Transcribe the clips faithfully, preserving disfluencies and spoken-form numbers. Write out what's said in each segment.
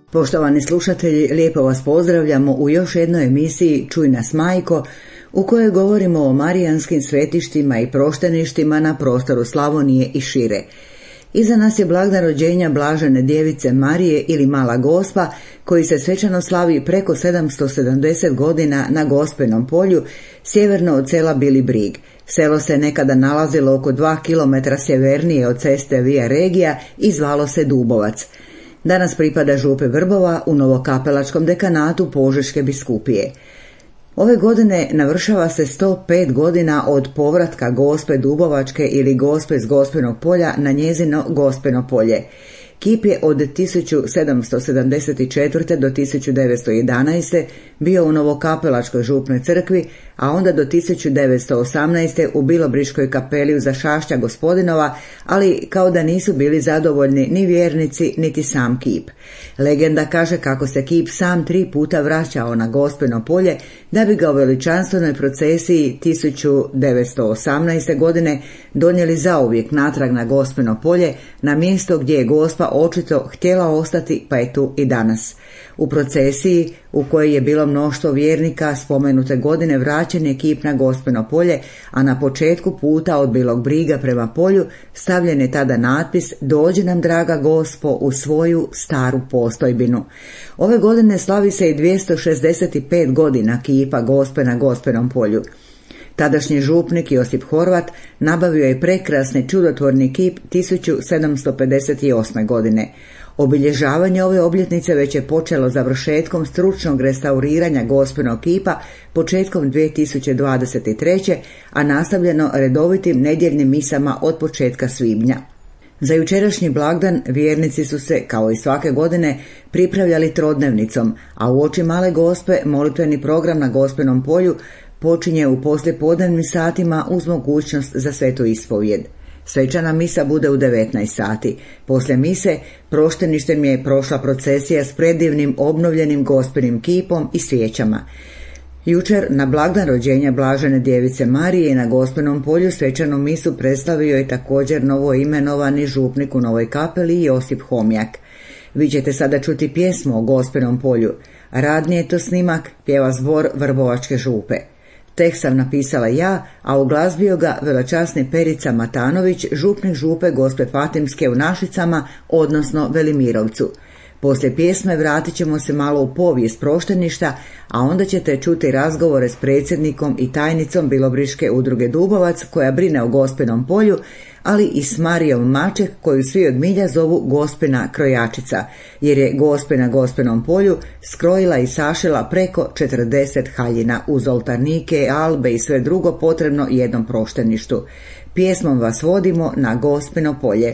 Poštovani slušatelji, lijepo vas pozdravljamo u još jednoj emisiji Čuj nas majko, u kojoj govorimo o marijanskim svetištima i prošteništima na prostoru Slavonije i šire. Iza nas je blagdan rođenja Blažene djevice Marije ili Mala Gospa, koji se svečano slavi preko sedamsto sedamdeset godina na Gospenom polju, sjeverno od sela Bili Brig. Selo se nekada nalazilo oko dva kilometra sjevernije od ceste Via Regija i zvalo se Dubovac. Danas pripada župi Vrbova u Novokapelačkom dekanatu Požeške biskupije. Ove godine navršava se sto pet godina od povratka Gospe Dubovačke ili Gospe s Gospenog polja na njezino Gospeno polje. Kip je od tisuću sedamsto sedamdeset četvrte. do tisuću devetsto jedanaeste. bio u Novokapelačkoj župnoj crkvi, a onda do tisuću devetsto osamnaeste. u Bilobriškoj kapeli u Zašašća Gospodinova, ali kao da nisu bili zadovoljni ni vjernici, niti sam kip. Legenda kaže kako se kip sam tri puta vraćao na Gospeno polje, da bi ga u veličanstvenoj procesiji tisuću devetsto osamnaeste. godine donijeli zauvijek natrag na Gospeno polje, na mjesto gdje je Gospa očito htjela ostati, pa je tu i danas. U procesiji, u kojoj je bilo mnoštvo vjernika, spomenute godine vraćen je kip na Gospeno polje, a na početku puta od Bilog Briga prema polju stavljen je tada natpis "Dođi nam, draga Gospo, u svoju staru postojbinu". Ove godine slavi se i dvjesto šezdeset pet godina kipa Gospe na Gospenom polju. Tadašnji župnik Josip Horvat nabavio je prekrasni čudotvorni kip tisuću sedamsto pedeset osme. godine. Obilježavanje ove obljetnice već je počelo završetkom stručnog restauriranja Gospenog kipa početkom dvije tisuće dvadeset treće. a nastavljeno redovitim nedjeljnim misama od početka svibnja. Za jučerašnji blagdan vjernici su se, kao i svake godine, pripravljali trodnevnicom, a uoči Male Gospe molitveni program na Gospenom polju počinje u poslijepodnevnim satima uz mogućnost za svetu ispovijed. Svečana misa bude u devetnaest sati. Poslije mise prošteništem je prošla procesija s predivnim obnovljenim Gospenim kipom i svijećama. Jučer, na blagdan rođenja Blažene djevice Marije na Gospenom polju, svečanu misu predstavio je također novoimenovani župnik u Novoj Kapeli Josip Homjak. Vi ćete sada čuti pjesmu o Gospenom polju. Radni je to snimak, pjeva zbor Vrbovačke župe. Tekst sam napisala ja, a uglazbio ga velečasni Perica Matanović, župnik župe Gospe Fatimske u Našicama, odnosno Velimirovcu. Poslije pjesme vratit ćemo se malo u povijest prošteništa, a onda ćete čuti razgovore s predsjednikom i tajnicom Bilobriške udruge Dubovac, koja brine o Gospenom polju, ali i s Marijom Maček, koju svi od milja zovu Gospena krojačica, jer je Gospe na Gospenom polju skrojila i sašila preko četrdeset haljina uz oltarnike, albe i sve drugo potrebno jednom prošteništu. Pjesmom vas vodimo na Gospeno polje.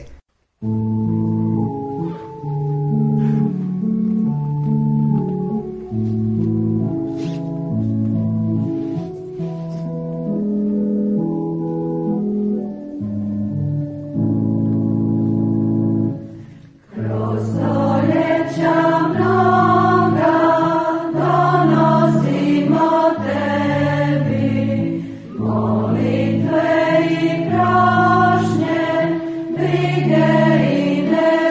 Molitve i prašnje, brige i ne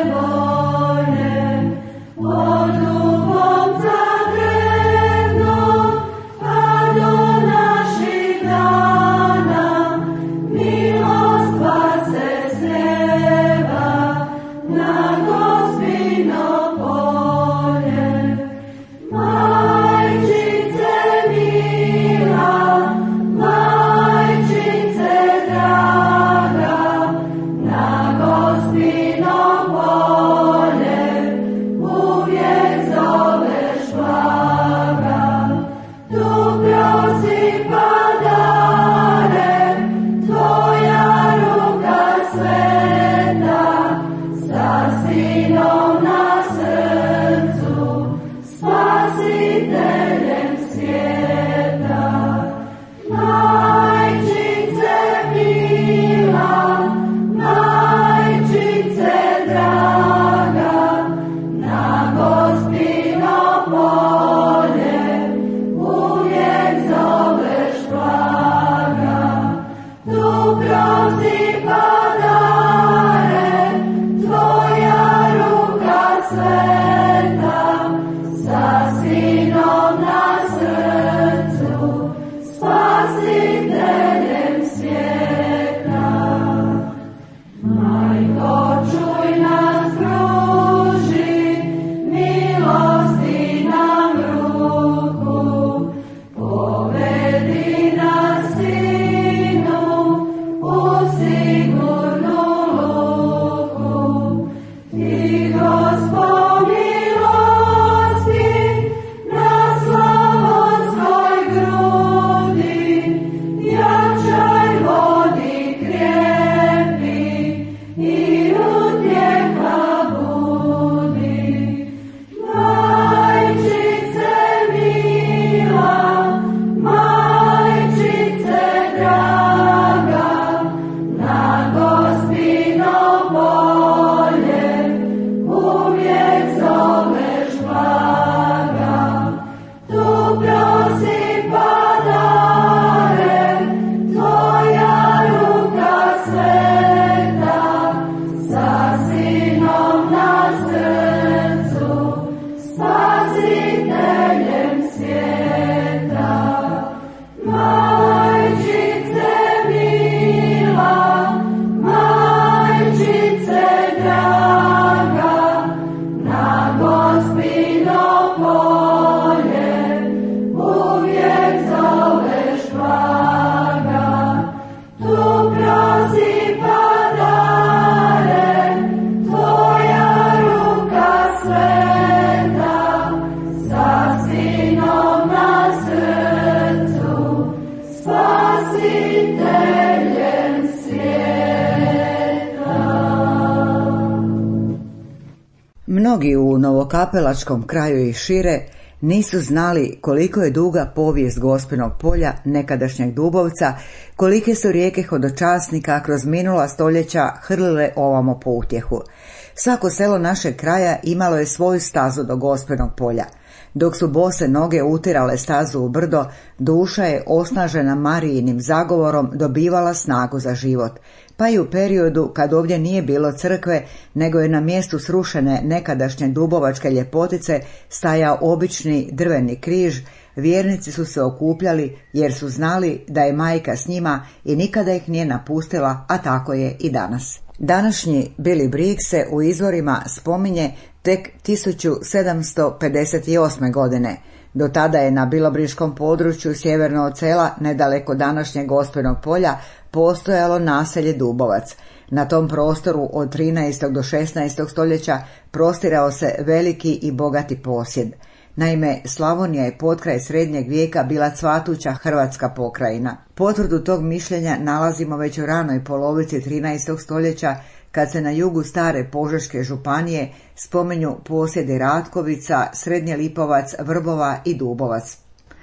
Mnogi u novokapelačkom kraju i šire nisu znali koliko je duga povijest Gospinog polja, nekadašnjeg Dubovca, kolike su rijeke hodočasnika kroz minula stoljeća hrlile ovamo po utjehu. Svako selo našeg kraja imalo je svoju stazu do Gospinog polja. Dok su bose noge utirale stazu u brdo, duša je osnažena Marijinim zagovorom dobivala snagu za život. Pa i u periodu kad ovdje nije bilo crkve, nego je na mjestu srušene nekadašnje dubovačke ljepotice stajao obični drveni križ, vjernici su se okupljali jer su znali da je majka s njima i nikada ih nije napustila, a tako je i danas. Današnji Billy Briggs se u izvorima spominje tek tisuću sedamsto pedeset osme. godine. Do tada je na bilobriškom području sjeverno od sela, nedaleko današnjeg Gospinog polja, postojalo naselje Dubovac. Na tom prostoru od trinaestog do šesnaestog stoljeća prostirao se veliki i bogati posjed. Naime, Slavonija je potkraj srednjeg vijeka bila cvatuća hrvatska pokrajina. Potvrdu tog mišljenja nalazimo već u ranoj polovici trinaestog stoljeća, kad se na jugu stare Požeške županije spominju posjedi Ratkovica, Srednje Lipovac, Vrbova i Dubovac.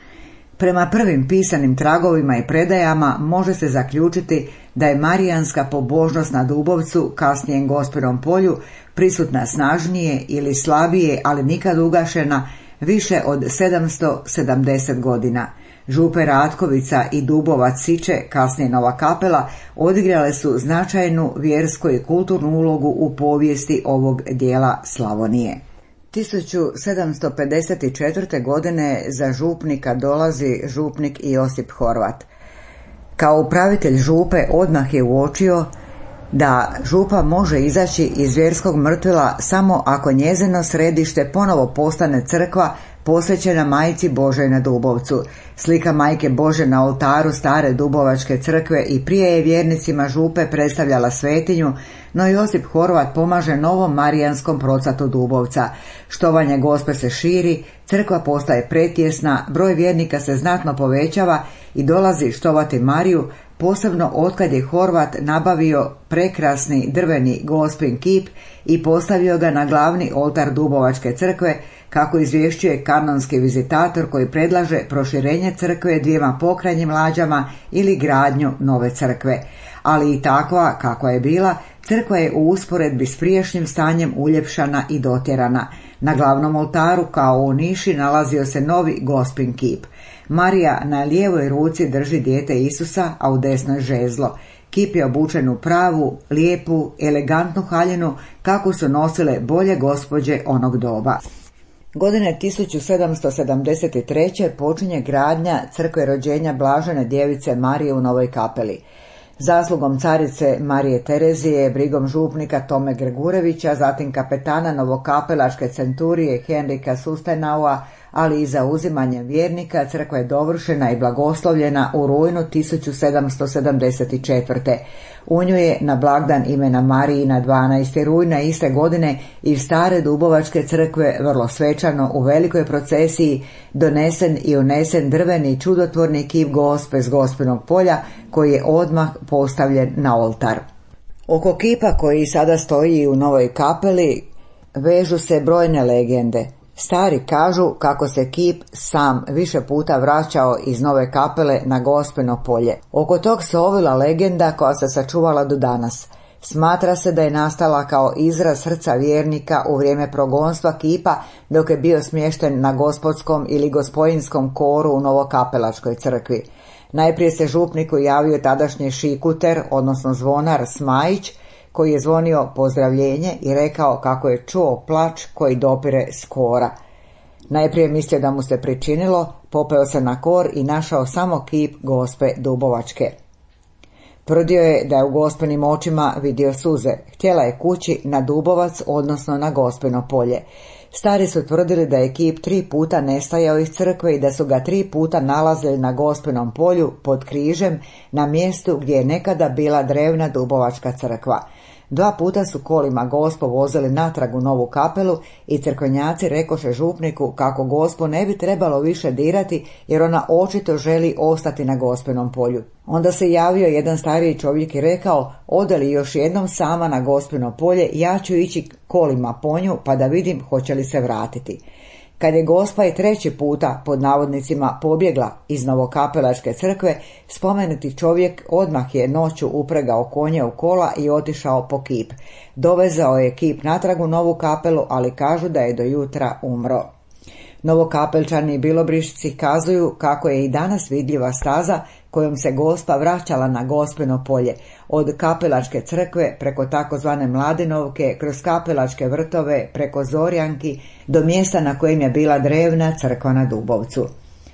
Prema prvim pisanim tragovima i predajama može se zaključiti da je marijanska pobožnost na Dubovcu, kasnijem Gospinom polju, prisutna snažnije ili slabije, ali nikad ugašena, više od sedamsto sedamdeset godina. Župe Ratkovica i Dubovac Siče, kasnije Nova Kapela, odigrale su značajnu vjersku i kulturnu ulogu u povijesti ovog dijela Slavonije. tisuću sedamsto pedeset četvrte. godine za župnika dolazi župnik Josip Horvat. Kao upravitelj župe odmah je uočio da župa može izaći iz vjerskog mrtvila samo ako njezino središte ponovo postane crkva posvećena Majci Božoj na Dubovcu. Slika Majke Bože na oltaru stare Dubovačke crkve i prije je vjernicima župe predstavljala svetinju, no Josip Horvat pomaže novom marijanskom procatu Dubovca. Štovanje Gospe se širi, crkva postaje pretjesna, broj vjernika se znatno povećava i dolazi štovati Mariju, posebno otkad je Horvat nabavio prekrasni drveni Gospin kip i postavio ga na glavni oltar Dubovačke crkve, kako izvješćuje kanonski vizitator koji predlaže proširenje crkve dvijema pokrajnjim lađama ili gradnju nove crkve. Ali i takva kakva je bila, crkva je u usporedbi s prijašnjim stanjem uljepšana i dotjerana. Na glavnom oltaru kao u niši nalazio se novi Gospin kip. Marija na lijevoj ruci drži dijete Isusa, a u desnoj žezlo. Kip je obučen u pravu, lijepu, elegantnu haljinu kako su nosile bolje gospođe onog doba. Godine tisuću sedamsto sedamdeset treće. počinje gradnja crkve rođenja Blažene djevice Marije u Novoj Kapeli. Zaslugom carice Marije Terezije, brigom župnika Tome Gregurevića, zatim kapetana novokapelaške centurije Henrika Sustenaua, ali i zauzimanjem vjernika, crkva je dovršena i blagoslovljena u rujnu tisuću sedamsto sedamdeset četvrte. U nju je na blagdan imena Marijina dvanaestog rujna iste godine iz stare Dubovačke crkve vrlo svečano u velikoj procesiji donesen i unesen drveni čudotvorni kip Gospe s Gospinog polja koji je odmah postavljen na oltar. Oko kipa koji sada stoji u Novoj Kapeli vežu se brojne legende. Stari kažu kako se kip sam više puta vraćao iz Nove Kapele na Gospino polje. Oko tog se ovila legenda koja se sačuvala do danas. Smatra se da je nastala kao izraz srca vjernika u vrijeme progonstva kipa dok je bio smješten na gospodskom ili gospojinskom koru u Novokapelačkoj crkvi. Najprije se župniku javio tadašnji šikuter, odnosno zvonar Smajić, koji je zvonio pozdravljenje i rekao kako je čuo plač koji dopire s kora. Najprije mislio da mu se pričinilo, popeo se na kor i našao samo kip Gospe Dubovačke. Tvrdio je da je u Gospenim očima vidio suze. Htjela je kući na Dubovac, odnosno na Gospino polje. Stari su tvrdili da je kip tri puta nestajao iz crkve i da su ga tri puta nalazili na Gospinom polju pod križem na mjestu gdje je nekada bila drevna Dubovačka crkva. Dva puta su kolima Gospo vozili natrag u Novu Kapelu i crkvenjaci rekoše župniku kako Gospu ne bi trebalo više dirati jer ona očito želi ostati na Gospinom polju. Onda se javio jedan stariji čovjek i rekao: ode li još jednom sama na Gospino polje, ja ću ići kolima po nju pa da vidim hoće li se vratiti. Kad je Gospa i treći puta, pod navodnicima, pobjegla iz Novokapelačke crkve, spomenuti čovjek odmah je noću upregao konje u kola i otišao po kip. Dovezao je kip natrag u Novu Kapelu, ali kažu da je do jutra umro. Novokapelčani i Bilobrišci kazuju kako je i danas vidljiva staza kojom se Gospa vraćala na Gospino polje, od Kapelačke crkve preko takozvane Mladinovke, kroz Kapelačke vrtove, preko Zorjanki, do mjesta na kojem je bila drevna crkva na Dubovcu.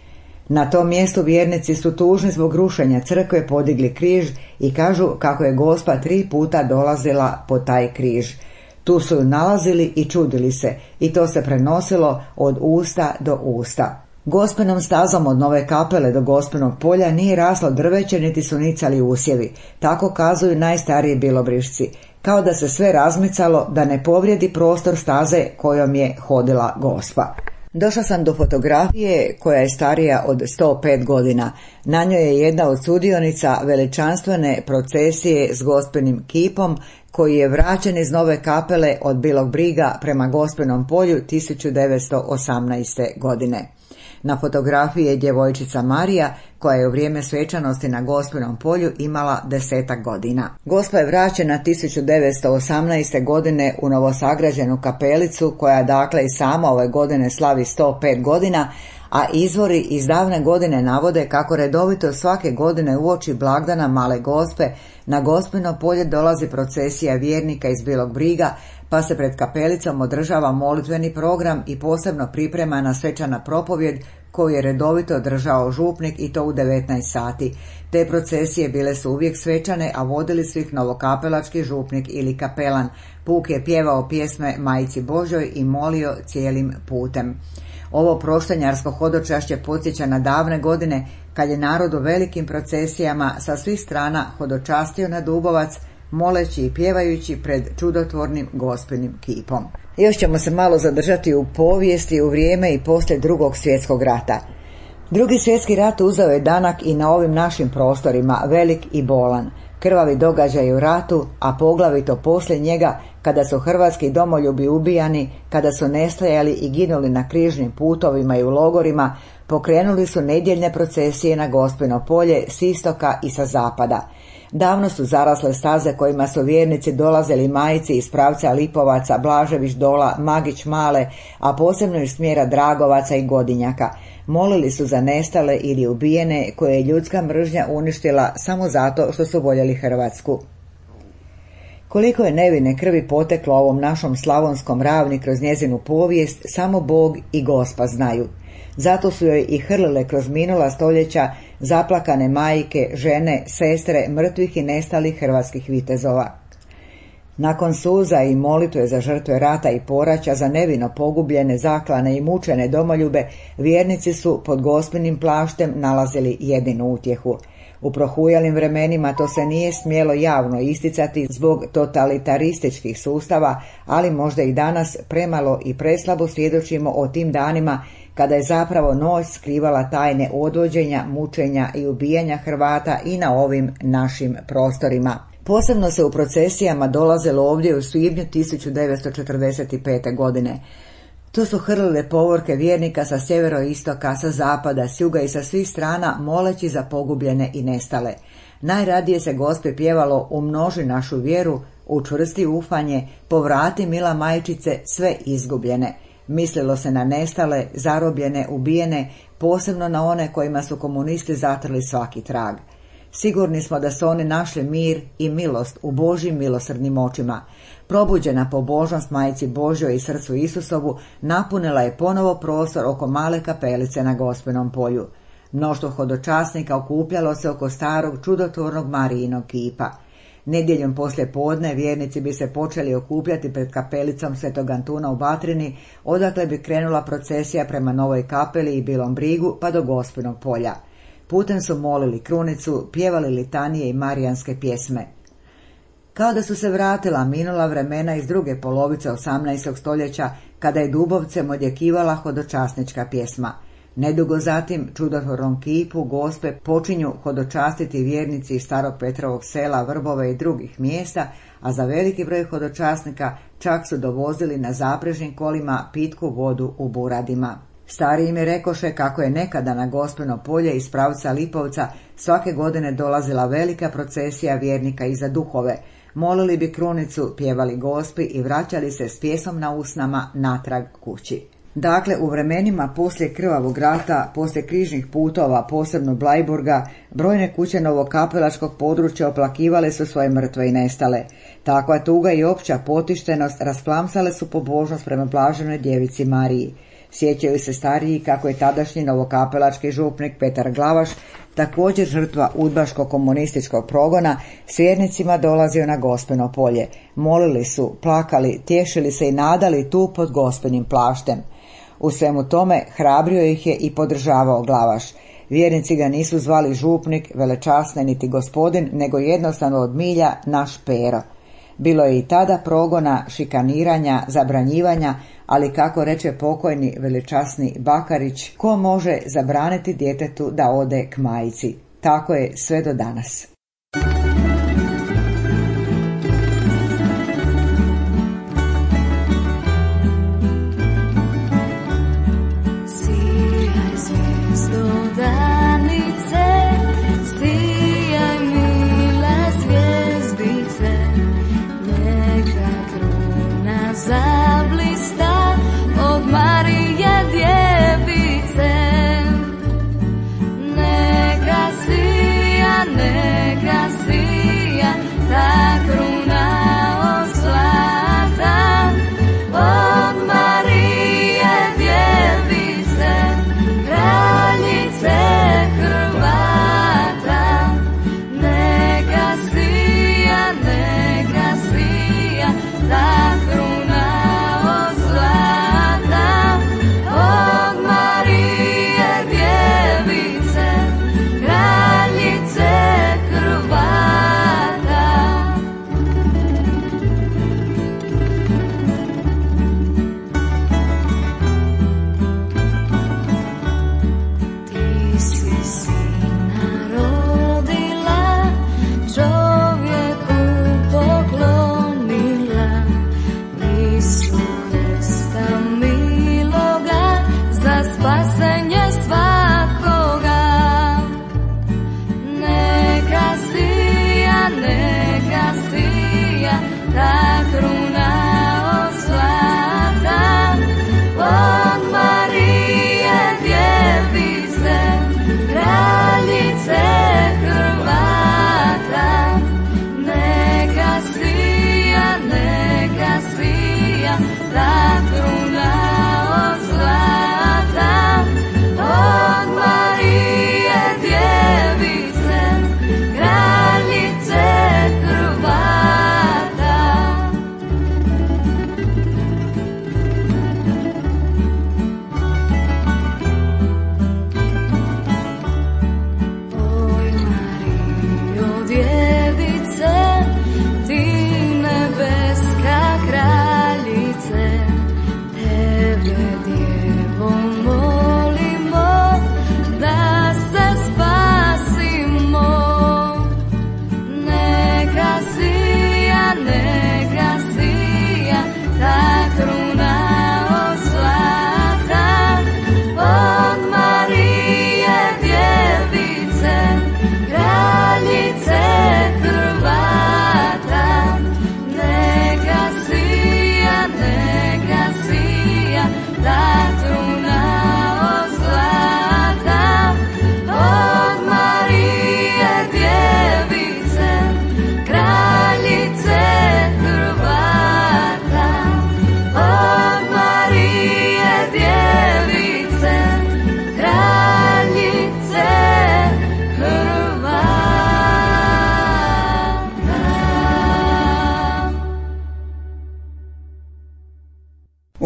Na tom mjestu vjernici su tužni zbog rušenja crkve podigli križ i kažu kako je Gospa tri puta dolazila po taj križ. Tu su ju nalazili i čudili se, i to se prenosilo od usta do usta. Gospinom stazom od Nove Kapele do Gospinog polja nije raslo drveće niti su nicali usjevi, tako kazuju najstariji Bilobrišci, kao da se sve razmicalo da ne povrijedi prostor staze kojom je hodila Gospa. Došla sam do fotografije koja je starija od sto pet godina. Na njoj je jedna od sudionica veličanstvene procesije s Gospinim kipom koji je vraćen iz Nove Kapele od Bilog Briga prema Gospinom polju tisuću devetsto osamnaeste. godine. Na fotografiji je djevojčica Marija koja je u vrijeme svečanosti na Gospinom polju imala desetak godina. Gospa je vraćena tisuću devetsto osamnaeste. godine u novosagrađenu kapelicu koja dakle i sama ove godine slavi sto pet godina, a izvori iz davne godine navode kako redovito svake godine uoči blagdana Male Gospe na Gospino polje dolazi procesija vjernika iz Bilog Briga, pa se pred kapelicom održava molitveni program i posebno pripremana svečana propovjed koju je redovito održao župnik i to u devetnaest sati. Te procesije bile su uvijek svečane, a vodili su ih novokapelački župnik ili kapelan. Puk je pjevao pjesme Majci Božjoj i molio cijelim putem. Ovo proštanjarsko hodočašće podsjeća na davne godine kad je narod u velikim procesijama sa svih strana hodočastio na Dubovac, moleći i pjevajući pred čudotvornim Gospinim kipom. Još ćemo se malo zadržati u povijesti u vrijeme i poslije Drugog svjetskog rata. Drugi svjetski rat uzeo je danak i na ovim našim prostorima, velik i bolan. Krvavi događaj u ratu, a poglavito poslije njega, kada su hrvatski domoljubi ubijani, kada su nestajali i ginuli na križnim putovima i u logorima, pokrenuli su nedjeljne procesije na Gospino polje s istoka i sa zapada. Davno su zarasle staze kojima su vjernici dolazili Majici iz pravca Lipovaca, Blažević Dola, Magić Male, a posebno iz smjera Dragovaca i Godinjaka. Molili su za nestale ili ubijene koje je ljudska mržnja uništila samo zato što su voljeli Hrvatsku. Koliko je nevine krvi poteklo ovom našom slavonskom ravni kroz njezinu povijest, samo Bog i Gospa znaju. Zato su joj i hrlile kroz minula stoljeća zaplakane majke, žene, sestre, mrtvih i nestalih hrvatskih vitezova. Nakon suza i molitve za žrtve rata i poraća, za nevino pogubljene, zaklane i mučene domoljube, vjernici su pod Gospinim plaštem nalazili jedinu utjehu. U prohujalim vremenima to se nije smjelo javno isticati zbog totalitarističkih sustava, ali možda i danas premalo i preslabo svjedočimo o tim danima kada je zapravo noć skrivala tajne odvođenja, mučenja i ubijanja Hrvata i na ovim našim prostorima. Posebno se u procesijama dolazilo ovdje u svibnju tisuću devetsto četrdeset pete. godine. To su hrlile povorke vjernika sa sjeveroistoka, sa zapada, s juga i sa svih strana, moleći za pogubljene i nestale. Najradije se Gospi pjevalo umnoži našu vjeru, Učvrsti ufanje, povrati mila majčice sve izgubljene. Mislilo se na nestale, zarobljene, ubijene, posebno na one kojima su komunisti zatrli svaki trag. Sigurni smo da su oni našli mir i milost u Božjim milosrdnim očima. Probuđena pobožnost Majci Božjoj i srcu Isusovu napunila je ponovo prostor oko male kapelice na Gospenom polju. Mnoštvo hodočasnika okupljalo se oko starog čudotvornog Marijinog kipa. Nedjeljom poslije podne vjernici bi se počeli okupljati pred kapelicom Svetog Antuna u Batrini, odakle bi krenula procesija prema Novoj kapeli i Bilom Brigu pa do Gospenog polja. Putem su molili krunicu, pjevali litanije i marijanske pjesme. Kao da su se vratila minula vremena iz druge polovice osamnaestog stoljeća, kada je Dubovcem odjekivala hodočasnička pjesma. Nedugo zatim čudotvornom kipu Gospe počinju hodočastiti vjernici iz Starog Petrovog sela, Vrbove i drugih mjesta, a za veliki broj hodočasnika čak su dovozili na zaprežnim kolima pitku vodu u buradima. Stariji mi rekoše kako je nekada na Gospeno polje iz pravca Lipovca svake godine dolazila velika procesija vjernika iza duhove, molili bi krunicu, pjevali Gospi i vraćali se s pjesom na usnama natrag kući. Dakle, u vremenima poslije krvavog rata, poslije križnih putova, posebno Blajburga, brojne kuće novokapelačkog područja oplakivale su svoje mrtve i nestale. Takva tuga i opća potištenost rasplamsale su pobožnost prema blaženoj djevici Mariji. Sjećaju se stariji kako je tadašnji novokapelački župnik Petar Glavaš, također žrtva udbaško-komunističkog progona, s vjernicima dolazio na Gospeno polje. Molili su, plakali, tješili se i nadali tu pod Gospenim plaštem. U svemu tome hrabrio ih je i podržavao Glavaš. Vjernici ga nisu zvali župnik, velečasni niti gospodin, nego jednostavno od milja naš Pero. Bilo je i tada progona, šikaniranja, zabranjivanja, ali kako reče pokojni velečasni Bakarić, ko može zabraniti djetetu da ode k majci? Tako je sve do danas. Neka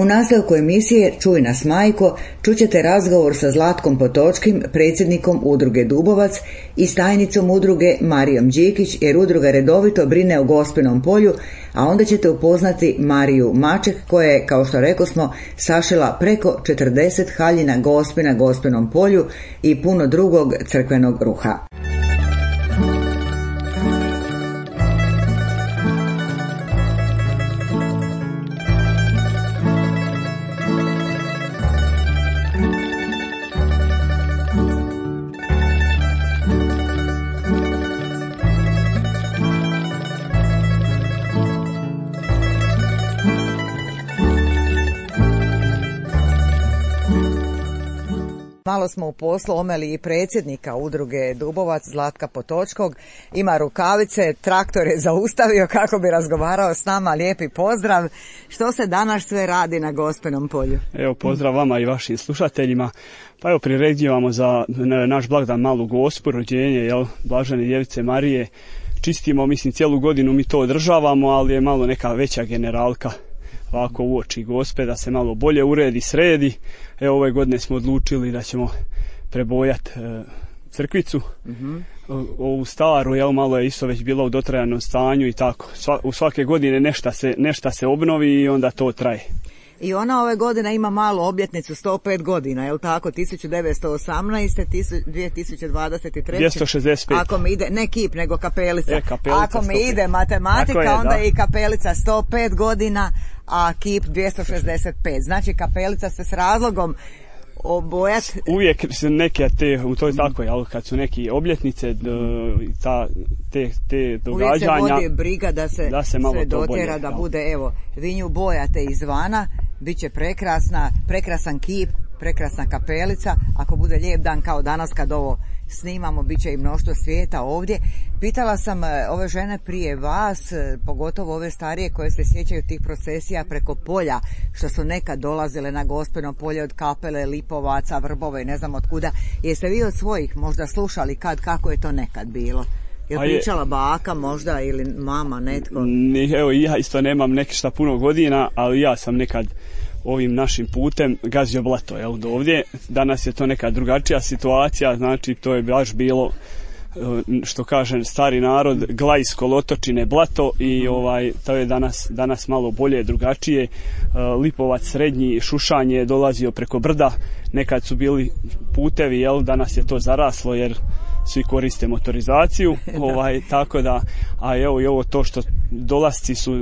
U nastavku emisije Čuj nas majko čućete razgovor sa Zlatkom Potočkim, predsjednikom udruge Dubovac, i s tajnicom udruge Marijom Đikić, jer udruga redovito brine o Gospinom polju, a onda ćete upoznati Mariju Maček koja je, kao što rekosmo, sašila preko četrdeset haljina gospi na Gospinom polju i puno drugog crkvenog ruha. Malo smo u poslu omeli i predsjednika udruge Dubovac, Zlatka Potočkog. Ima rukavice, traktor je zaustavio kako bi razgovarao s nama. Lijepi pozdrav. Što se danas sve radi na Gospinom polju? Evo, pozdrav vama i vašim slušateljima. Pa evo, priređujemo za naš blagdan Malu Gospu, rođenje, jel, Blažene Djevice Marije. Čistimo, mislim, cijelu godinu mi to održavamo, ali je malo neka veća generalka ovako u oči Gospe, da se malo bolje uredi, sredi. Evo, ove godine smo odlučili da ćemo prebojati e, crkvicu. Mm-hmm. O, ovu staru, jel, malo je isto već bila u dotrajanom stanju i tako. Sva, u svake godine nešto se, nešto se obnovi i onda to traje. I ona ove godine ima malu obljetnicu, sto pet godina, je li tako? tisuću devetsto osamnaeste. dvije tisuće dvadeset treće. dvjesto šezdeset pet. Ako mi ide, ne kip, nego kapelica. E, kapelica Ako mi sto pet. ide matematika, je, onda da. je i kapelica sto pet godina, a kip dvjesto šezdeset pet. Znači, kapelica se s razlogom obojat. Uvijek se neke te, u toj tako, jel, kad su neki obljetnice, ta, te, te događanja. Uvijek se vodi briga da se, da se malo sve dotjera, bolje, da jel. bude, evo, vi nju bojate izvana, bit će prekrasna, prekrasan kip, prekrasna kapelica. Ako bude lijep dan kao danas kad ovo snimamo, bit će i mnoštvo svijeta ovdje. Pitala sam ove žene prije vas, pogotovo ove starije koje se sjećaju tih procesija preko polja, što su nekad dolazile na Gospino polje od Kapele, Lipovaca, Vrbove i ne znam od kuda. Jeste vi od svojih možda slušali kad, kako je to nekad bilo? Je li pričala baka možda ili mama, netko? Evo, ja isto nemam nekšta puno godina, ali ja sam nekad ovim našim putem gazio blato, jel, do ovdje. Danas je to neka drugačija situacija, znači to je baš bilo, što kaže stari narod, glajs kolotočine blato i ovaj, to je danas, danas malo bolje, drugačije. Lipovac srednji, Šušanje je dolazio preko brda, nekad su bili putevi, jel, danas je to zaraslo jer svi koriste motorizaciju, ovaj, tako da, a evo i ovo to što dolasci su,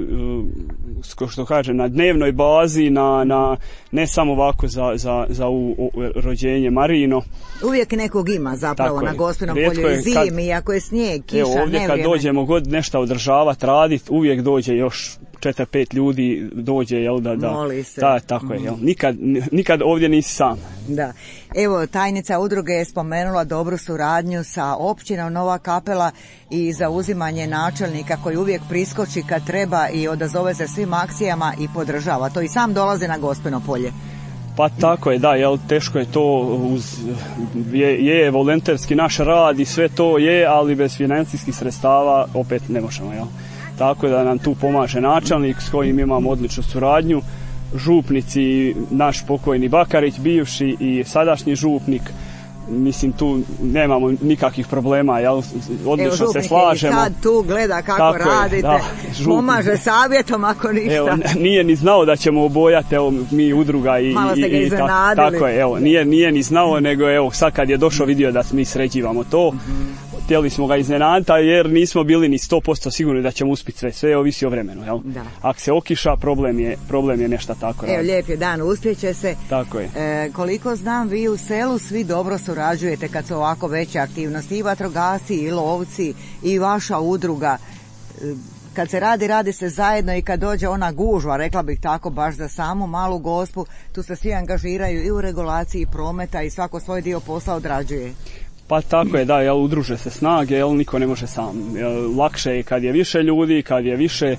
uh, što kaže, na dnevnoj bazi, na, na, ne samo ovako za, za, za u, u, rođenje Marijino. Uvijek nekog ima zapravo tako na Gospinom polju i zimi, kad, ako je snijeg, kiša, evo, ovdje nevrijeme. Kad dođemo god nešto održavati, raditi, uvijek dođe još četiri pet ljudi, dođe, jel, da, da, moli se. Da, tako je, jel, nikad, nikad ovdje nisi sam. Da. Evo, tajnica udruge je spomenula dobru suradnju sa općinom Nova Kapela i zauzimanje načelnika koji uvijek priskoči kad treba i odazove se svim akcijama i podržava. To i sam dolazi na Gospino polje. Pa tako je, da, jel, teško je to, uz, je, je volonterski naš rad i sve to je, ali bez financijskih sredstava opet ne možemo, jel. Tako da nam tu pomaže načelnik s kojim imamo odličnu suradnju, župnici, naš pokojni Bakarić, bivši i sadašnji župnik. Mislim, tu nemamo nikakvih problema, jel, odlično evo, se slažemo. Evo, sad tu gleda kako tako radite, je, da, pomaže savjetom ako ništa. Evo, nije ni znao da ćemo obojati, evo, mi udruga i... Malo ste ga i, iznenadili. Tako je, evo, nije, nije ni znao, nego evo, sad kad je došao vidio da mi sređivamo to, mm-hmm. htjeli smo ga iznenaditi, jer nismo bili ni sto posto sigurni da ćemo uspjeti sve, sve ovisi o vremenu, jel? Da. Ako se okiša, problem je, problem je nešto tako. Evo, lijep je dan, uspjeće se. Tako je. E, koliko znam, vi u selu svi dobro surađujete kad su ovako veće aktivnosti, i vatrogasci, i lovci, i vaša udruga. E, kad se radi, radi se zajedno i kad dođe ona gužva, rekla bih tako, baš za samu Malu Gospu, tu se svi angažiraju i u regulaciji prometa i svako svoj dio posla odrađuje. Pa tako je, da, jel, udruže se snage, jel, niko ne može sam. Jel, lakše je kad je više ljudi, kad je više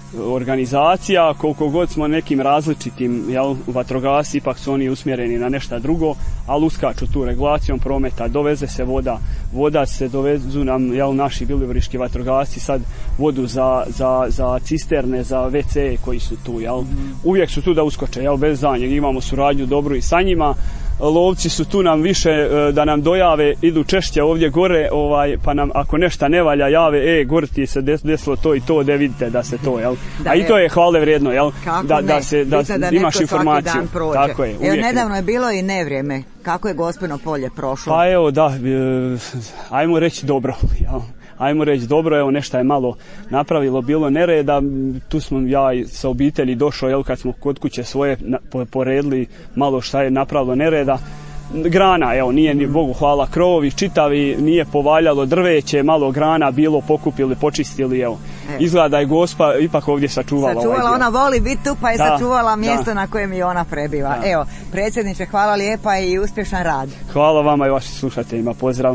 organizacija, koliko god smo nekim različitim, jel, vatrogasci, ipak su oni usmjereni na nešto drugo, ali uskaču tu regulacijom prometa, doveze se voda, voda se dovezu nam, jel, naši bilivoriški vatrogasci sad vodu za, za, za cisterne, za ve ce koji su tu, jel, uvijek su tu da uskoče, jel, bez danjeg, imamo suradnju dobru i sa njima. Lovci su tu nam više da nam dojave, idu češće ovdje gore, ovaj, pa nam ako nešto ne valja jave, e, gore ti se desilo to i to, da vidite da se to, jel? Da, a i to je hvale vrijedno, jel? Da, da, se, da, da imaš informaciju. Tako je, evo, nedavno je bilo i nevrijeme. Kako je Gospino polje prošlo? Pa evo, da, ajmo reći dobro, jel? Ajmo reći dobro, evo nešto je malo napravilo, bilo nereda, tu smo ja sa obitelji došao, jel, kad smo kod kuće svoje poredili malo šta je napravilo nereda. Grana, evo, nije ni Bogu hvala, krovovi čitavi, nije povaljalo drveće, malo grana bilo, pokupili, počistili, evo. Izgleda da je Gospa ipak ovdje sačuvala. Sačuvala, ovaj ona voli biti tu, pa je da, sačuvala mjesto da. Na kojem i ona prebiva. Da. Evo, predsjedniče, hvala lijepa i uspješan rad. Hvala vama i vašim slušateljima, pozdrav.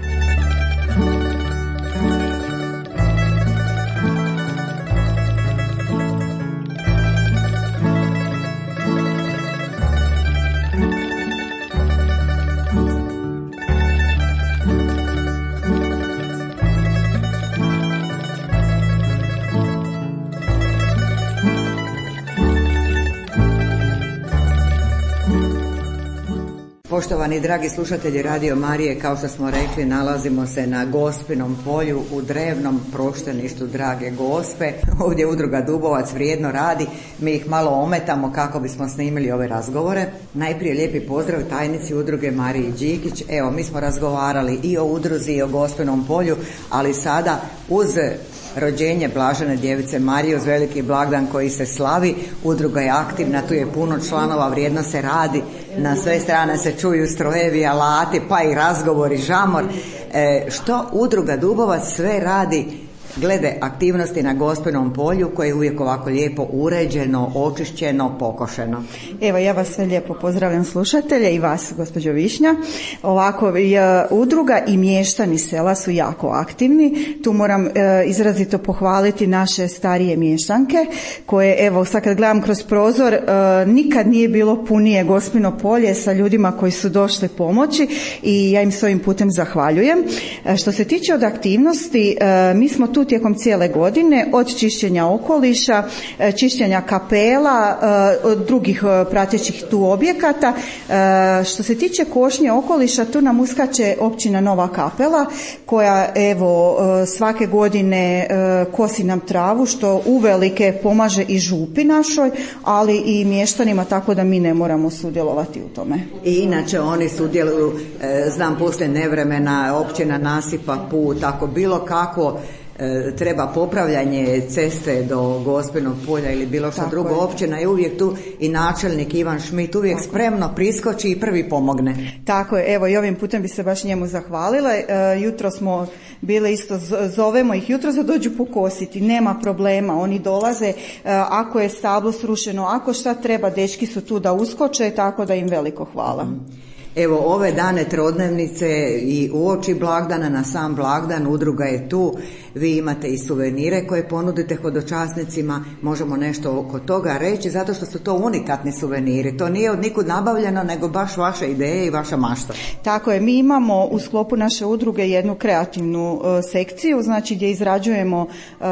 Poštovani dragi slušatelji Radio Marije, kao što smo rekli, nalazimo se na Gospinom polju u drevnom prošteništu Drage Gospe. Ovdje udruga Dubovac vrijedno radi, mi ih malo ometamo kako bismo snimili ove razgovore. Najprije lijepi pozdrav tajnici udruge Mariji Đikić. Evo, mi smo razgovarali i o udruzi i o Gospinom polju, ali sada uz rođenje Blažene djevice Marije, uz veliki blagdan koji se slavi, udruga je aktivna, tu je puno članova, vrijedno se radi, na sve strane se čuju strojevi, alati, pa i razgovori, žamor. E, što udruga Dubovac sve radi glede aktivnosti na Gospinom polju koje je uvijek ovako lijepo uređeno, očišćeno, pokošeno? Evo, ja vas sve lijepo pozdravljam slušatelje i vas, gospođo Višnja. Ovako, udruga i mještani sela su jako aktivni. Tu moram e, izrazito pohvaliti naše starije mještanke koje, evo, sad kad gledam kroz prozor, e, nikad nije bilo punije Gospino polje sa ljudima koji su došli pomoći i ja im s ovim putem zahvaljujem. E, što se tiče od aktivnosti, e, mi smo tu tijekom cijele godine, od čišćenja okoliša, čišćenja kapela, od drugih pratećih tu objekata. Što se tiče košnje okoliša, tu nam uskače općina Nova Kapela koja, evo, svake godine kosi nam travu, što uvelike pomaže i župi našoj, ali i mještanima, tako da mi ne moramo sudjelovati u tome. I inače oni sudjeluju, znam, poslije nevremena općina nasipa put, ako bilo kako treba popravljanje ceste do Gospinog polja ili bilo što drugo, općina je uvijek tu i načelnik Ivan Šmit uvijek tako spremno priskoči i prvi pomogne. Tako je, evo i ovim putem bi se baš njemu zahvalila. E, jutro smo bile isto, zovemo ih jutro da dođu pokositi, nema problema, oni dolaze, e, ako je stablo srušeno, ako šta treba, dečki su tu da uskoče, tako da im veliko hvala. Mm. Evo, ove dane trodnevnice i uoči blagdana, na sam blagdan, udruga je tu, vi imate i suvenire koje ponudite hodočasnicima, možemo nešto oko toga reći, zato što su to unikatni suveniri, to nije od nikud nabavljeno, nego baš vaše ideje i vaša mašta. Tako je, mi imamo u sklopu naše udruge jednu kreativnu uh, sekciju, znači gdje izrađujemo uh,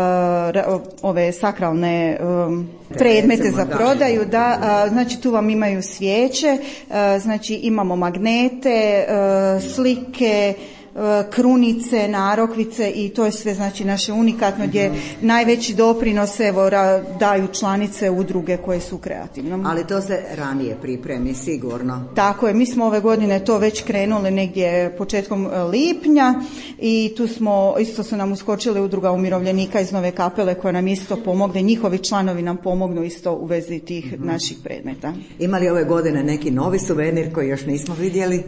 ove sakralne um, predmete Recimo, za prodaju, da, da uh, znači tu vam imaju svijeće, uh, znači imamo magnete, uh, slike, krunice, narokvice i to je sve, znači, naše unikatno, gdje najveći doprinos, evo, daju članice udruge koje su kreativne. Ali to se ranije pripremi, sigurno. Tako je, mi smo ove godine to već krenuli negdje početkom lipnja i tu smo, isto su nam uskočili udruga umirovljenika iz Nove Kapele koja nam isto pomogne, njihovi članovi nam pomognu isto u vezi tih mm-hmm. naših predmeta. Ima li ove godine neki novi suvenir koji još nismo vidjeli?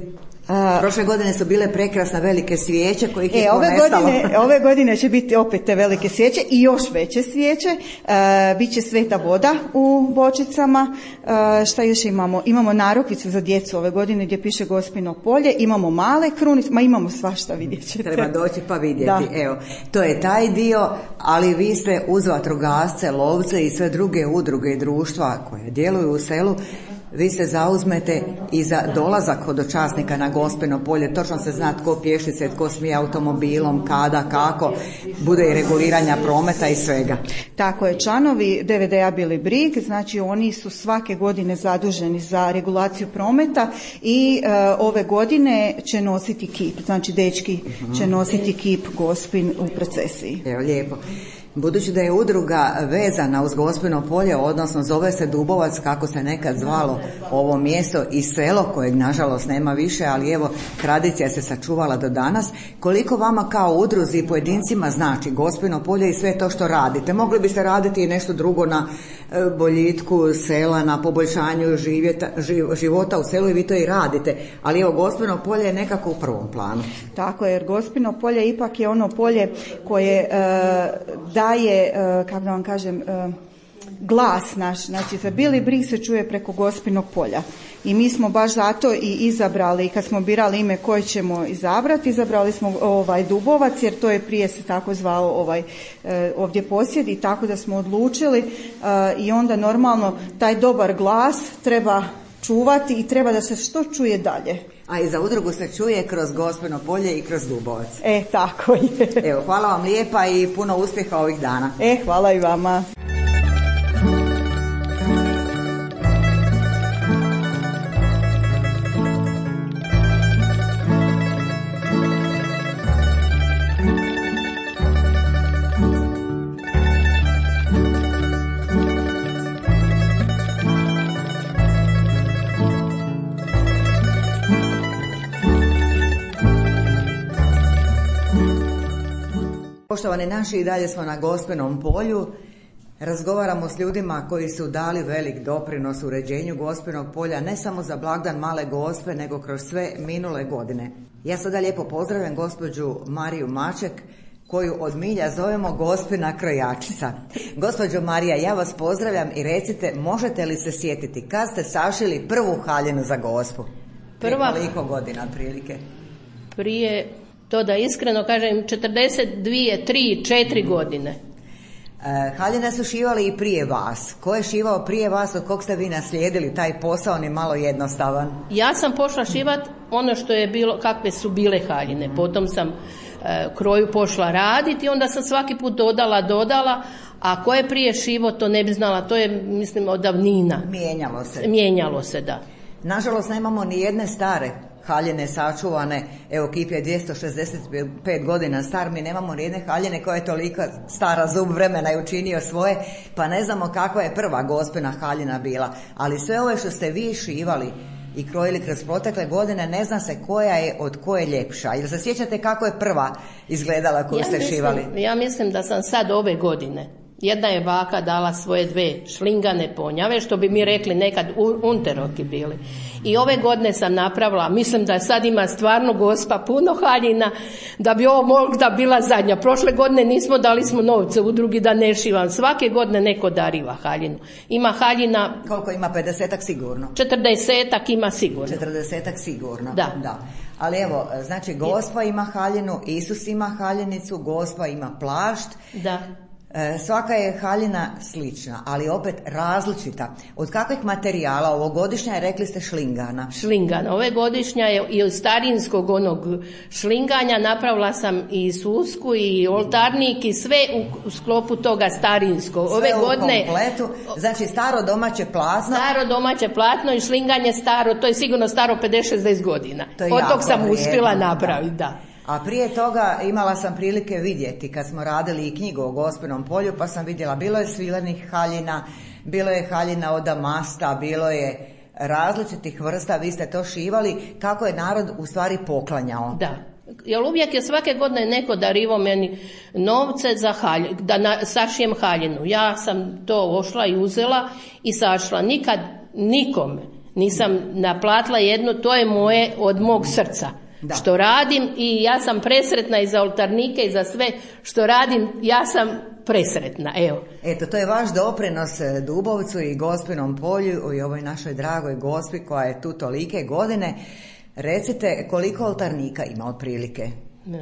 Prošle godine su bile prekrasne velike svijeće kojih je e, ove ponestalo. godine, ove godine će biti opet te velike svijeće i još veće svijeće. E, Biće sveta voda u bočicama. E, šta još imamo? Imamo narukvicu za djecu ove godine gdje piše Gospino polje. Imamo male krunice, ma imamo svašta, vidjet ćete. Treba doći pa vidjeti. Da. Evo, to je taj dio, ali vi ste uz vatrogasce, lovce i sve druge udruge i društva koje djeluju u selu, vi se zauzmete i za dolazak hodočasnika na Gospino polje. Točno se zna tko pješice, tko smije automobilom, kada, kako. Bude i reguliranja prometa i svega. Tako je, članovi D V D-a Bili brig, znači oni su svake godine zaduženi za regulaciju prometa i e, ove godine će nositi kip, znači dečki uh-huh. će nositi kip Gospin u procesiji. Evo, lijepo. Budući da je udruga vezana uz Gospino polje, odnosno zove se Dubovac, kako se nekad zvalo ovo mjesto i selo, kojeg nažalost nema više, ali evo, tradicija se sačuvala do danas. Koliko vama kao udruzi i pojedincima znači Gospino polje i sve to što radite? Mogli biste raditi i nešto drugo na boljitku sela, na poboljšanju živjeta, života u selu i vi to i radite, ali evo, Gospino polje je nekako u prvom planu. Tako je, jer Gospino polje ipak je ono polje koje e, daje, e, kako da vam kažem, e, glas naš, znači za Bili brig se čuje preko Gospinog polja. I mi smo baš zato i izabrali, kad smo birali ime koje ćemo izabrati, izabrali smo ovaj Dubovac, jer to je prije se tako zvao ovaj e, ovdje posjed, i tako da smo odlučili e, i onda normalno taj dobar glas treba čuvati i treba da se što čuje dalje. A i za udrugu se čuje kroz Gospino polje i kroz Dubovac. E, tako je. Evo, hvala vam lijepa i puno uspjeha ovih dana. E, hvala i vama. Poštovani naši, i dalje smo na Gospinom polju. Razgovaramo s ljudima koji su dali velik doprinos uređenju Gospinog polja, ne samo za blagdan Male Gospe, nego kroz sve minule godine. Ja sada lijepo pozdravljam gospođu Mariju Maček, koju od milja zovemo Gospina krojačica. Gospođo Marija, ja vas pozdravljam i recite, možete li se sjetiti kad ste sašili prvu haljinu za Gospu? Prva... Koliko godina otprilike? Prije, to da iskreno kažem, četrdeset dvije, tri, četiri godine. E, haljine su šivali i prije vas. Ko je šivao prije vas, od kog ste vi naslijedili taj posao, ni malo jednostavan? Ja sam pošla šivat ono što je bilo, kakve su bile haljine. Potom sam e, kroju pošla raditi, onda sam svaki put dodala, dodala, a ko je prije šivo, to ne bi znala, to je, mislim, od davnina. Mijenjalo se. Mijenjalo se, da. Nažalost, nemamo ni jedne stare haljine sačuvane. Evo, kip je dvjesto šezdeset pet godina star, mi nemamo ni jedne haljine koja je toliko stara, zub vremena i učinio svoje, pa ne znamo kakva je prva Gospina haljina bila. Ali sve ove što ste vi šivali i krojili kroz protekle godine, ne zna se koja je od koje ljepša. Jel se sjećate kako je prva izgledala koju ja ste mislim, šivali? Ja mislim da sam sad ove godine, jedna je baka dala svoje dve šlingane ponjave, što bi mi rekli nekad unteroki bili. I ove godine sam napravila, mislim da sad ima stvarno Gospa puno haljina, da bi ovo možda bila zadnja. Prošle godine nismo, dali smo novce u drugi da ne šivam. Svake godine neko dariva haljinu. Ima haljina... Koliko ima? pedesetak sigurno? četrdesetak ima sigurno. četrdesetak sigurno? Da. Da. Ali evo, znači Gospa ima haljinu, Isus ima haljinicu, Gospa ima plašt. Da. E, svaka je haljina slična, ali opet različita. Od kakvih materijala? Ovogodišnja je, rekli ste, šlingana. Šlingana. Ove godišnja je i od starinskog onog šlinganja, napravila sam i susku i oltarnik i sve u, u sklopu toga starinskog. Sve ove u godine, kompletu. Znači staro domaće platno. Staro domaće platno i šlinganje staro, to je sigurno staro pedeset šezdeset godina. Od tog sam vrijedno uspjela napraviti, da. A prije toga imala sam prilike vidjeti kad smo radili i knjigu o Gospinom polju, pa sam vidjela, bilo je svilenih haljina, bilo je haljina od damasta, bilo je različitih vrsta, vi ste to šivali, kako je narod u stvari poklanjao. Da, jer uvijek je svake godine neko darivo meni novce za halj, da na, sašijem haljinu. Ja sam to ošla i uzela i sašla. Nikad nikome Nisam naplatila jedno, to je moje od mog srca. Da. Što radim i ja sam presretna i za oltarnike i za sve što radim, ja sam presretna, evo. Eto, to je vaš doprinos Dubovcu i Gospinom polju i ovoj našoj dragoj Gospi koja je tu tolike godine. Recite, koliko oltarnika ima otprilike?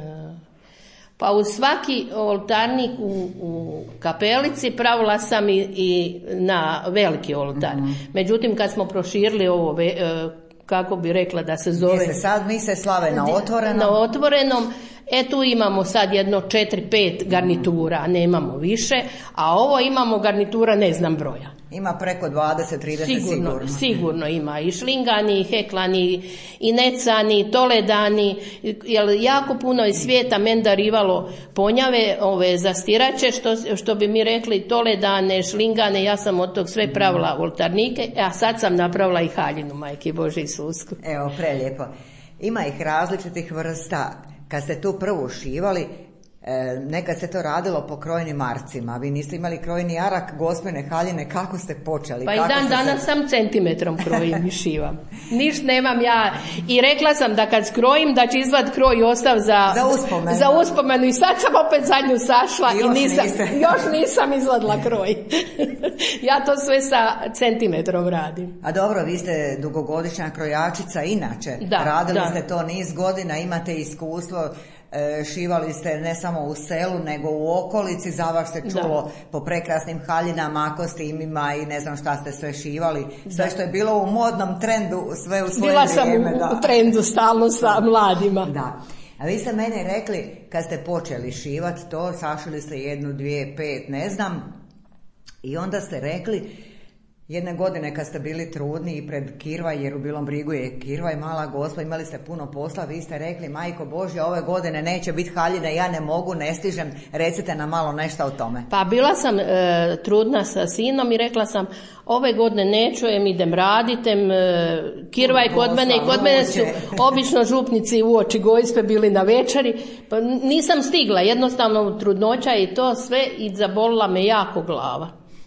Pa u svaki oltarnik u, u kapelici pravila sam i, i na veliki oltar. Mm-hmm. Međutim, kad smo proširili ovo, kako bi rekla da se zove... Se sad mi se slave na otvorenom. Na otvorenom. E tu imamo sad jedno četiri pet garnitura, nemamo više, a ovo imamo garnitura ne znam broja. Ima preko dvadeset trideset sigurno. Sigurno, sigurno ima i šlingani, i heklani, i necani, i toledani, jer jako puno je svijeta men darivalo ponjave, ove zastirače, što, što bi mi rekli toledane, šlingane, ja sam od tog sve pravila oltarnike, a sad sam napravila i haljinu, majke Bože Isusku. Evo, prelijepo. Ima ih različitih vrsta. Kad ste tu prvo šivali, e, nekad se to radilo po krojnim marcima. Vi niste imali krojni arak, Gospine haljine, kako ste počeli? Pa kako i dan se danas se... sam centimetrom krojim i šivam. Niš nemam ja. I rekla sam da kad skrojim da će izvad kroj i ostav za, za, uspomenu. za uspomenu. I sad sam opet zadnju sašla i, i nisam, još nisam izvadila kroj. Ja to sve sa centimetrom radim. A dobro, vi ste dugogodišnja krojačica inače. Da, radili da. ste to niz godina, imate iskustvo. Šivali ste ne samo u selu nego u okolici, za vas se čulo da. Po prekrasnim haljinama, kostimima i ne znam šta ste sve šivali, sve da. Što je bilo u modnom trendu, sve u svoje Bila vrijeme. Bila sam u, da. u trendu stalno sa mladima. Da. A vi ste mene rekli kad ste počeli šivati to, sašili ste jednu, dvije, pet, ne znam, i onda ste rekli jedne godine kad ste bili trudni i pred Kirvaj, jer u Bilom Brigu je Kirvaj, mala Gospa, imali ste puno posla, vi ste rekli, majko Božja, ove godine neće biti haljine, ja ne mogu, ne stižem, recite nam malo nešto o tome. Pa bila sam e, trudna sa sinom i rekla sam, ove godine neću, em idem raditem, e, Kirvaj kod mene i kod mene su obično župnici u oči Gospe bili na večeri, pa nisam stigla, jednostavno trudnoća i to sve i zabolila me jako glava.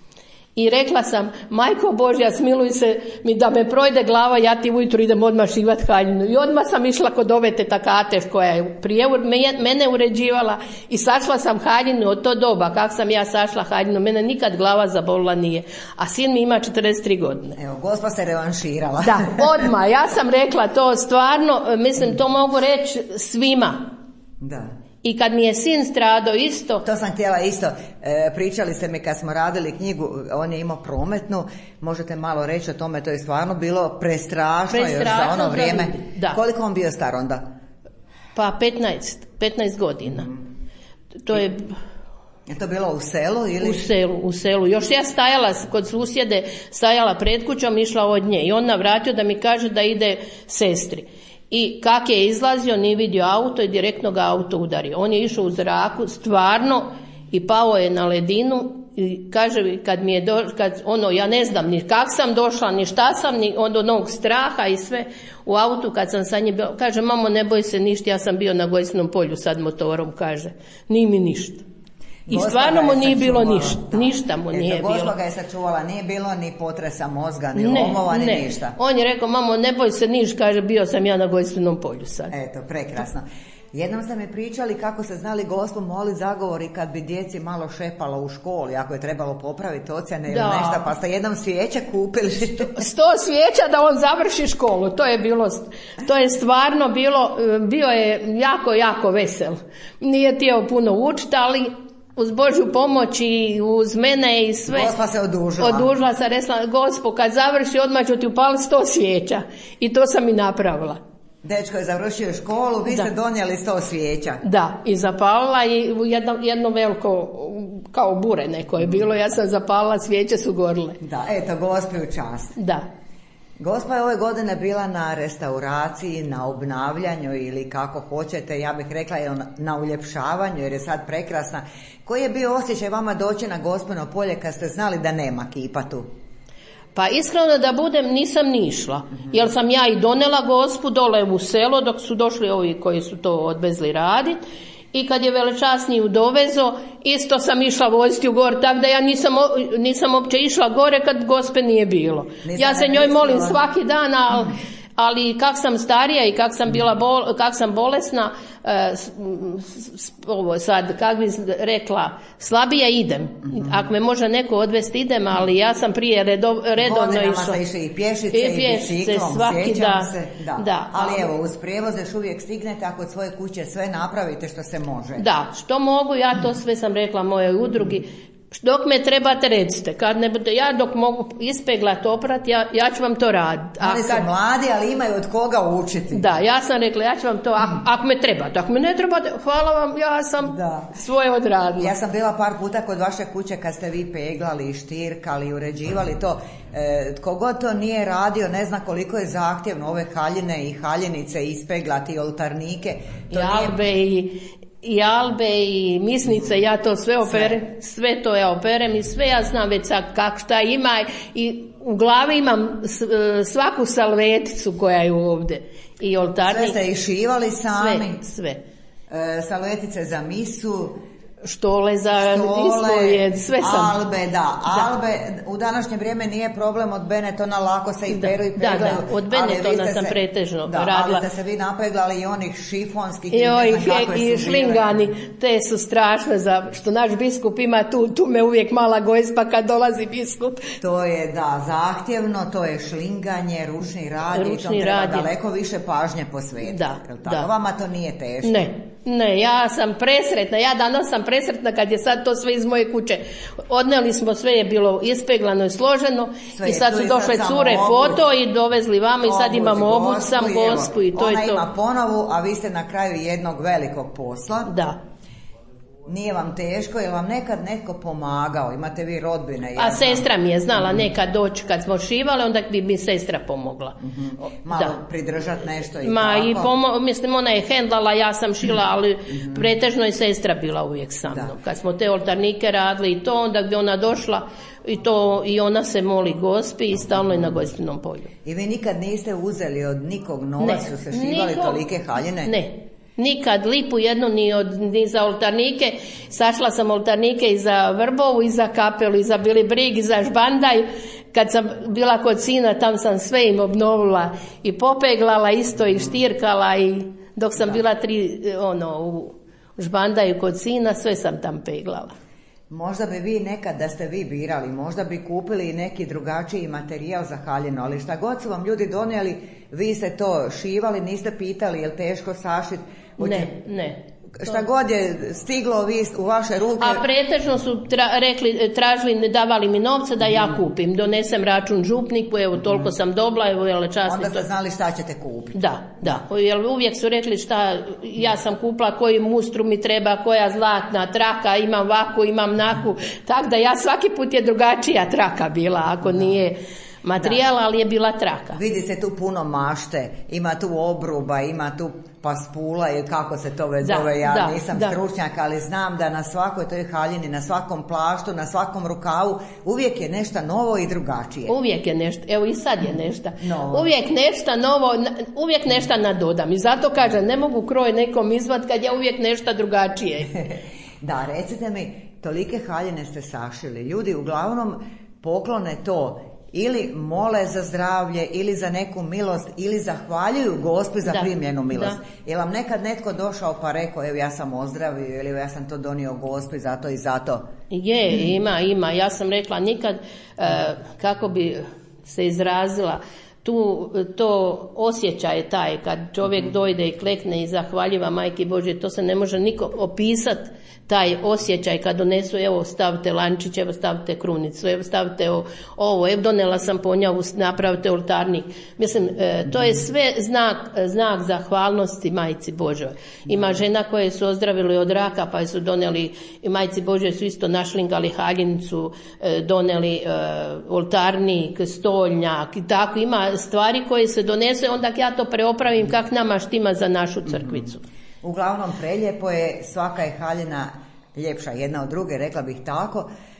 I rekla sam, majko Božja, smiluj se mi da me projde glava, ja ti ujutro idem odmah šivat haljinu. I odmah sam išla kod ove teta Kate koja je prije mene uređivala i sašla sam haljinu od to doba, kak sam ja sašla haljinu, mene nikad glava zabolila nije. A sin mi ima četrdeset tri godine. Evo, Gospa se revanširala. Da, odmah, ja sam rekla to stvarno, mislim, to mogu reći svima. Da. I kad mi je sin stradao isto... To sam htjela isto. E, pričali ste mi kad smo radili knjigu, on je imao prometnu, možete malo reći o tome, to je stvarno bilo prestrašno, prestrašno još za ono vrijeme. Da. Koliko on bio star onda? Pa petnaest, petnaest godina. Mm. To je... Je to bilo u selu ili? U selu, u selu. Još ja stajala kod susjede, stajala pred kućom, išla od nje i on navratio da mi kaže da ide sestri. I kak je izlazio, nije vidio auto i direktno ga auto udario. On je išao u zraku, stvarno, i pao je na ledinu i kaže, kad mi je do, kad ono, ja ne znam ni kak sam došla, ni šta sam, ni od onog straha i sve u autu kad sam sa njim bio, kaže, mamo, ne boj se ništa, ja sam bio na Gojsinom polju sad motorom, kaže, nije mi ništa. I Gospa stvarno mu nije bilo ništa, da. Ništa mu Eto, nije bilo. Gospa ga je sačuvala, nije bilo ni potresa mozga, ni lomova, ni ne. ništa. On je rekao, mamo, ne boj se niš, kaže, bio sam ja na Gojsinom polju sad. Eto, prekrasno. Jednom ste mi pričali kako se znali Gospu moliti zagovori kad bi djeci malo šepalo u školi, ako je trebalo popraviti ocjene ili nešto, pa ste jednom svijeće kupili. Sto svijeća da on završi školu, to je bilo, to je stvarno bilo, bio je jako, jako vesel. Nije htio puno učiti, ali uz Božju pomoć i uz mene i sve. Gospa se odužila. Odužila sam, rekla, Gospo, kad završi odmah ću ti upaliti sto svijeća. I to sam i napravila. Dečko je završio školu, vi da. ste donijeli sto svijeća. Da, i zapalila i jedno, jedno veliko, kao bure neko je bilo, ja sam zapalila, svijeće su gorile. Da, eto, Gospi u čast. Da. Gospa je ove godine bila na restauraciji, na obnavljanju ili kako hoćete, ja bih rekla na uljepšavanju jer je sad prekrasna. Koji je bio osjećaj vama doći na Gospino polje kad ste znali da nema kipa tu? Pa iskreno da budem, nisam ni išla, mm-hmm. jer sam ja i donela Gospu dole u selo dok su došli ovi koji su to odvezli raditi i kad je velečasniju dovezo, isto sam išla voziti u gore, tako da ja nisam, nisam uopće išla gore kad gospe nije bilo. Nisam ja se njoj molim svaki dan, ali, ali kak sam starija i kak sam bila bol, kak sam bolesna, e, s, s, ovo sad, kak bi rekla, slabija idem. Mm-hmm. Ako me može neko odvesti, idem, ali ja sam prije redov, redovno išla. Godinama ste išli i pješice i, i biciklom, svaki, sjećam da, se. Da. Da, ali evo, uz prijevoz još uvijek stignete, ako od svoje kuće sve napravite što se može. Da, što mogu, ja to sve sam rekla mojoj udrugi. Dok me trebate, recite. Kad ne bude, ja dok mogu ispeglat, oprat, ja, ja ću vam to raditi. Oni su kad, mladi, ali imaju od koga učiti. Da, ja sam rekla, ja ću vam to, ako, ako me trebate, ako me ne trebate, hvala vam, ja sam da. svoje odradila. Ja sam bila par puta kod vaše kuće kad ste vi peglali, štirkali, uređivali to. E, tko god to nije radio, ne zna koliko je zahtjevno ove haljine i haljinice ispeglati, oltarnike. To I albe nije... i... i albe i misnice, ja to sve operem, sve, sve to ja operem i sve ja znam već kak šta ima i u glavi imam svaku salveticu koja je ovdje i oltarnik. Sve ste išivali sami? Sve, sve. E, salvetice za misu, štole za ispovijed, sve sam. Albe, da, da. Albe, u današnje vrijeme nije problem od Benetona, lako se i peru i peglaju. Da, da, od Benetona sam se, pretežno da, radila. Ali ste se vi napeglali i onih šifonskih, i, i ne znam kakve i su šlingani, te su strašne, za, što naš biskup ima tu, tu me uvijek mala gojspa kad dolazi biskup. To je, da, zahtjevno, to je šlinganje, ručni rad, ručni i tom treba rad daleko više pažnje posvetiti. Da, da. Vama to nije teško. Ne. Ne, ja sam presretna, ja danas sam presretna kad je sad to sve iz moje kuće. Odneli smo, sve je bilo ispeglano i složeno sve i sad su došle cure po to i dovezli vama i sad imamo obuć sam gospu i to je to. Ona ima ponovu, a vi ste na kraju jednog velikog posla. Da. Nije vam teško, je vam nekad netko pomagao? Imate vi rodbine? A sestra mi je znala mm-hmm. nekad doći kad smo šivale, onda bi mi sestra pomogla. Mm-hmm. Malo da. Pridržat nešto i Ma, tako? I pomo- mislim, ona je hendlala, ja sam šila, ali mm-hmm. pretežno je sestra bila uvijek sa mnom. Kad smo te oltarnike radili i to, onda bi ona došla i to i ona se moli gospi i stalno je na gospinom polju. I vi nikad niste uzeli od nikog novac što se šivali Niko, tolike haljine? Ne. Nikad lipu jednu ni, od, ni za oltarnike. Sašla sam oltarnike i za Vrbovu, i za Kapelu, i za Bili Brig, i za Žbandaj. Kad sam bila kod sina, tam sam sve im obnovila i popeglala isto i štirkala i dok sam da. bila tri, ono, u Žbandaju kod sina, sve sam tam peglala. Možda bi vi nekad, da ste vi birali, možda bi kupili neki drugačiji materijal za haljinu, ali šta god su vam ljudi donijeli, vi ste to šivali, niste pitali je li teško sašiti. Ne, ne. Šta god je stiglo vi u vaše ruke. A pretežno su tra, rekli, tražili, davali mi novce da ja kupim. Donesem račun župniku, evo toliko sam dobila, evo je časno. Onda ste znali šta ćete kupiti. Da, da. Jer uvijek su rekli šta, ja sam kupila, koji mustru mi treba, koja zlatna traka, imam ovako, imam naku. Tako da ja svaki put je drugačija traka bila, ako nije materijal, ali je bila traka. Vidi se tu puno mašte, ima tu obruba, ima tu paspula ili kako se to već zove, ja da, nisam da. stručnjak, ali znam da na svakoj toj haljini, na svakom plaštu, na svakom rukavu uvijek je nešto novo i drugačije. Uvijek je nešto, evo i sad je nešto. Novo. Uvijek nešto novo, uvijek nešto nadodam i zato kažem, ne mogu kroj nekom izvad kad je uvijek nešto drugačije. Da, recite mi, tolike haljine ste sašili, ljudi uglavnom poklone to ili mole za zdravlje, ili za neku milost, ili zahvaljuju Gospi za da, primljenu milost. Da. Je vam nekad netko došao pa rekao, evo ja sam ozdravio, ili ja sam to donio Gospi zato i zato? Je, ima, ima. Ja sam rekla nikad, uh, kako bi se izrazila, tu to osjećaj je taj, kad čovjek mm-hmm. dojde i klekne i zahvaljiva Majki Božje, to se ne može niko opisati. Taj osjećaj kad donesu, evo stavite lančić, evo stavite krunicu, evo stavite ovo, evo donela sam ponjavu, napravite oltarnik. Mislim, e, to je sve znak, znak zahvalnosti Majci Božoj. Ima žena koje su ozdravili od raka pa su doneli, i Majci Božoj su isto našlingali haljinicu, e, doneli e, oltarnik, stoljnjak i tako. Ima stvari koje se donese, onda ja to preopravim kak nama štima za našu crkvicu. Uglavnom prelijepo je, svaka je haljina ljepša jedna od druge, rekla bih tako.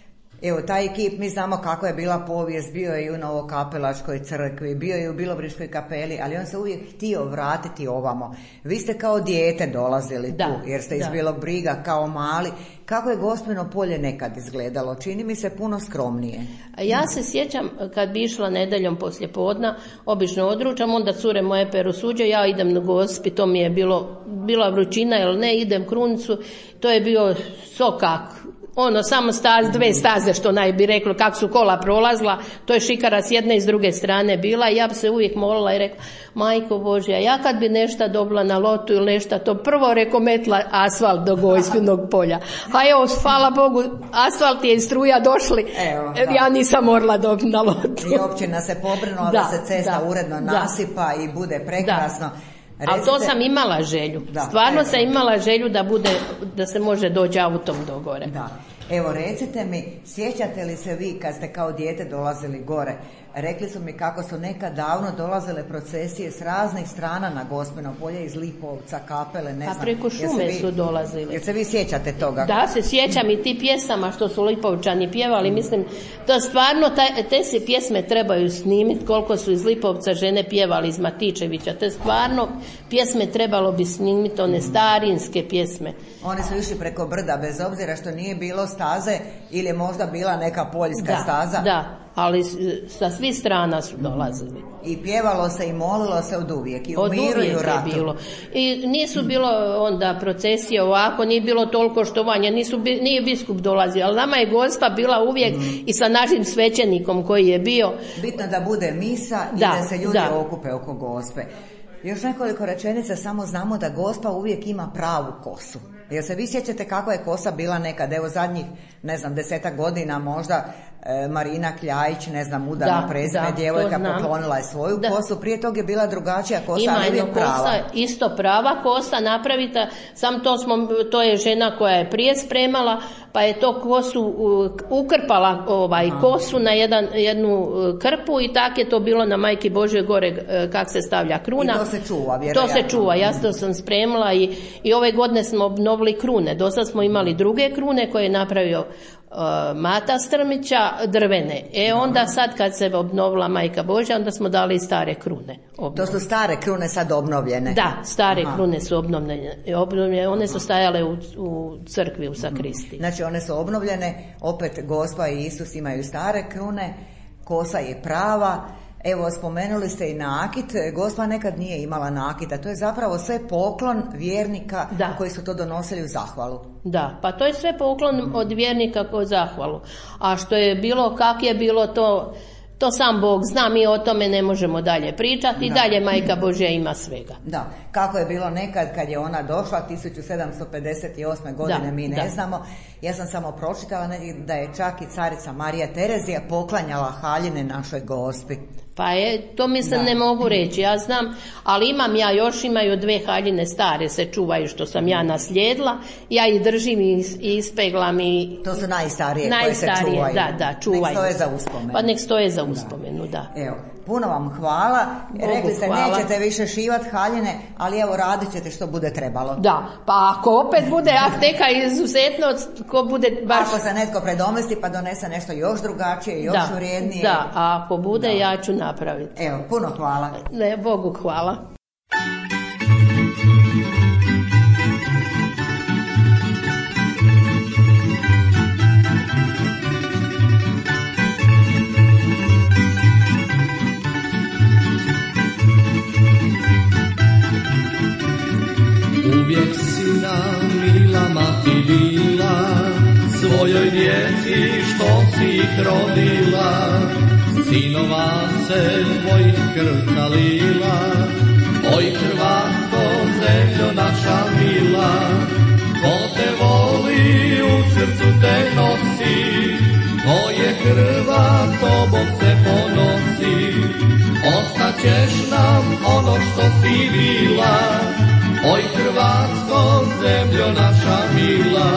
Evo, taj ekip, mi znamo kako je bila povijest, bio je i u Novokapelačkoj crkvi, bio je u Bilobriškoj kapeli, ali on se uvijek htio vratiti ovamo. Vi ste kao dijete dolazili da, tu, jer ste iz da. Bilog Briga kao mali. Kako je Gospino polje nekad izgledalo? Čini mi se puno skromnije. Ja se sjećam kad bi išla nedeljom poslije podna, obično odručam, onda cure moje peru suđe, ja idem na Gospi, to mi je bilo, bila vrućina ili ne, idem krunicu, to je bio sokak. Ono, samo staz, dve staze, što naj bi reklo, kako su kola prolazila, to je šikara s jedne i s druge strane bila i ja bi se uvijek molila i rekla, majko Božja, ja kad bi nešto dobila na lotu ili nešto, to prvo reko metla asfalt do Gospinog polja. A evo, hvala Bogu, asfalt je i struja došli, evo, ja nisam morala dobiti na lotu. I općina se pobrinula da, da se cesta da, uredno nasipa da. I bude prekrasno. Da. Ali to sam imala želju. Da, Stvarno evo. sam imala želju da bude, da se može doći autom do gore. Da. Evo, recite mi, sjećate li se vi kad ste kao dijete dolazili gore? Rekli su mi kako su nekad davno dolazile procesije s raznih strana na Gospino polje, iz Lipovca, Kapele, ne znam. A preko šume vi, su dolazili. Jer se vi sjećate toga? Da, se sjećam i ti pjesama što su Lipovčani pjevali. Mislim, to stvarno, taj, te se pjesme trebaju snimiti, koliko su iz Lipovca žene pjevali, iz Matičevića. Te stvarno pjesme trebalo bi snimiti, one starinske pjesme. Oni su išli preko brda, bez obzira što nije bilo staze ili je možda bila neka poljska da, staza. Da, ali sa svih strana su dolazili. I pjevalo se i molilo se od uvijek i u od miru i u ratu. Je bilo. I nisu bilo onda procesije ovako, nije bilo toliko štovanja, nisu, nije biskup dolazio, ali nama je Gospa bila uvijek mm. i sa našim svećenikom koji je bio. Bitno da bude misa i da, da se ljudi da. okupe oko Gospe. Još nekoliko rečenica, samo znamo da Gospa uvijek ima pravu kosu. Jer se vi sjećate kako je kosa bila nekad, evo zadnjih, ne znam, desetak godina možda, e, Marina Kljajić, ne znam, udano prezime, djevojka poklonila je svoju da. kosu, prije toga je bila drugačija kosa, ima ali uvijek kosa, prava. Isto prava kosa napravita, sam to smo, to je žena koja je prije spremala, pa je to kosu ukrpala ovaj Aha. kosu na jedan, jednu krpu i tak je to bilo na Majki Božje gore kak se stavlja kruna. I to se čuva, vjerojatno. To se čuva, ja to sam spremila i, i ove godine smo obnovili krune. Do sad smo imali druge krune koje je napravio uh, Mata Strmića, drvene. E onda sad kad se obnovila Majka Božja, onda smo dali stare krune. Obnovljene. To su stare krune sad obnovljene? Da, stare Aha. krune su obnovljene. obnovljene. One su stajale u, u crkvi, u sakristi. Znači one su obnovljene, opet Gospa i Isus imaju stare krune, kosa je prava. Evo, spomenuli ste i nakit. Gospa nekad nije imala nakita. To je zapravo sve poklon vjernika da. koji su to donosili u zahvalu. Da, pa to je sve poklon od vjernika koji zahvalu. A što je bilo, kak je bilo to, to sam Bog zna, mi o tome ne možemo dalje pričati. I dalje Majka Božja ima svega. Da, kako je bilo nekad kad je ona došla tisuću sedamsto pedeset osme godine, da, mi ne da. znamo. Ja sam samo pročitala da je čak i carica Marija Terezija poklanjala haljine našoj Gospi. Pa je, to mislim da. ne mogu reći, ja znam, ali imam ja, još imaju dve haljine stare, se čuvaju što sam ja naslijedila, ja ih držim i ispeglam i... To su najstarije, najstarije koje se čuvaju. Da, da, čuvaju. Nek stoje za uspomenu. Pa nek stoje za uspomenu, da. da. Evo, puno vam hvala. Bogu Rekli ste hvala. Nećete više šivat haljine, ali evo radit ćete što bude trebalo. Da, pa ako opet bude ah, neka izuzetno, ko bude baš... Ako se netko predomesti pa donese nešto još drugačije, još da, vrijednije. Da, a ako bude da. ja ću napraviti. Evo, puno hvala. Ne, Bogu hvala. Uvijek si nam mila mati bila, svojoj djeci što si ih rodila, sinova se tvojih krv nalila, oj Hrvatsko zemljo naša mila, ko te voli u srcu te nosi, ko je Hrvat tobom se ponosi, ostaćeš nam ono što si bila, oj Hrvatsko zemljo naša mila.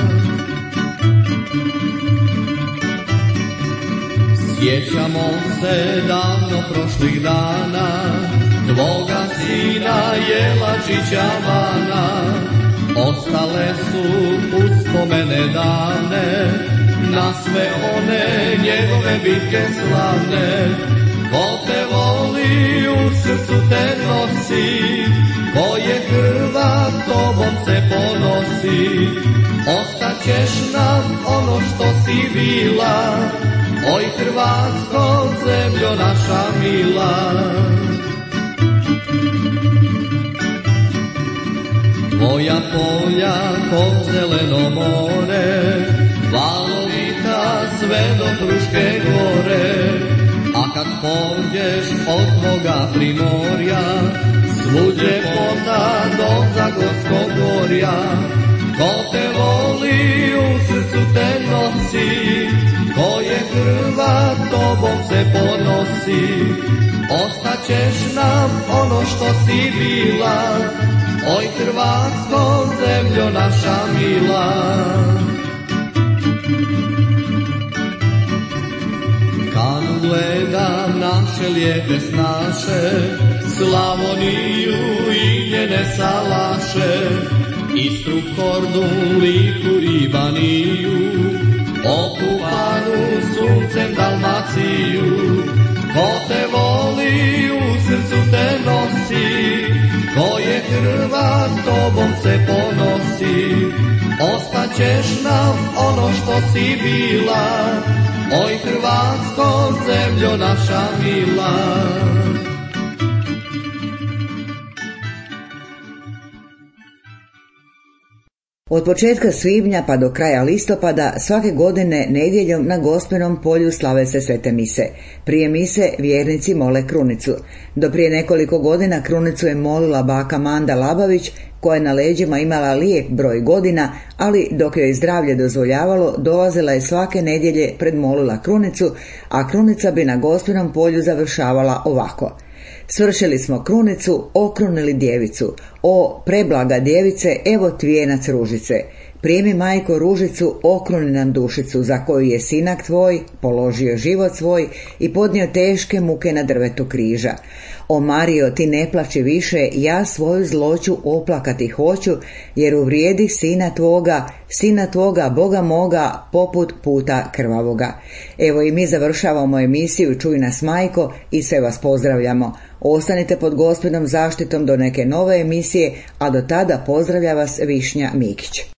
Sjećamo se davno prošlih dana, tvoga sina Jelačića Vana, ostale su uspomene dane, na sve one njegove bitke slavne. Ko te voli u srcu te nosi, ko je Hrvat tobom se ponosi. Ostaćeš nam ono što si bila, oj Hrvatsko zemljo naša mila. Tvoja polja ko zeleno more, valovita sve do Fruške gore. A kad pođeš od tvoga primorja, svu ljepota do Zagorskog gorja. Ko te voli u srcu te nosi, ko je Hrvat tobom se ponosi. Ostaćeš nam ono što si bila, oj Hrvatsko zemljo naša mila. Kad gledam naše lijepe snaše, Slavoniju i njene salaše, Istru, Kordun, Liku i Baniju, okupanu suncem Dalmaciju. Ko te voli u srcu te nosi, ko je Hrvat tobom se ponosi. Ostaćeš nam ono što si bila, oj Hrvatsko zemljo naša mila. Od početka svibnja pa do kraja listopada svake godine nedjeljom na Gospenom polju slave se svete mise. Prije mise vjernici mole krunicu. Do prije nekoliko godina krunicu je molila baka Manda Labavić, koja je na leđima imala lijep broj godina, ali dok joj zdravlje dozvoljavalo, dolazila je svake nedjelje pred molila krunicu, a krunica bi na Gospenom polju završavala ovako: svršili smo krunicu, okrunili djevicu. O, preblaga djevice, evo tvijenac ružice. Prijemi majko ružicu, okruni nam dušicu, za koju je sinak tvoj položio život svoj i podnio teške muke na drvetu križa. O Marijo, ti ne plači više, ja svoju zloću oplakati hoću, jer uvrijedi sina tvoga, sina tvoga, Boga moga, poput puta krvavoga. Evo i mi završavamo emisiju Čuj nas majko i sve vas pozdravljamo. Ostanite pod Gospodom zaštitom do neke nove emisije, a do tada pozdravlja vas Višnja Mikić.